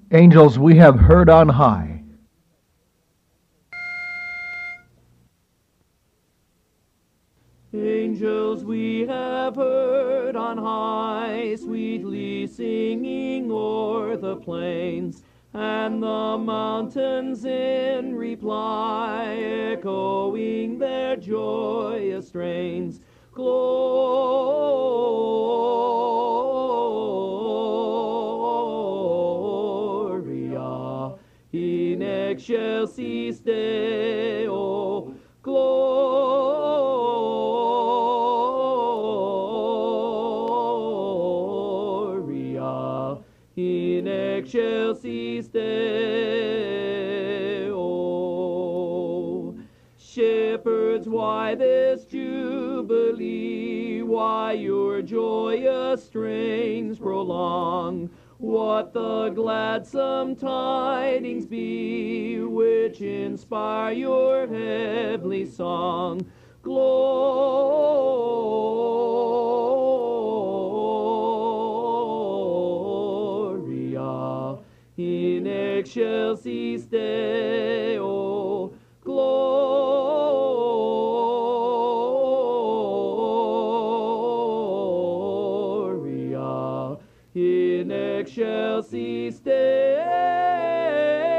Angels we have heard on high. Angels we have heard on high, sweetly singing o'er the plains, and the mountains in reply, echoing their joyous strains. Gloria in excelsis Deo. Gloria in excelsis Deo. Shepherds, why this jubilee? Why your joyous strains prolong? What the gladsome tidings be which inspire your heavenly song? Gloria in excelsis Deo. Gloria in excelsis Deo.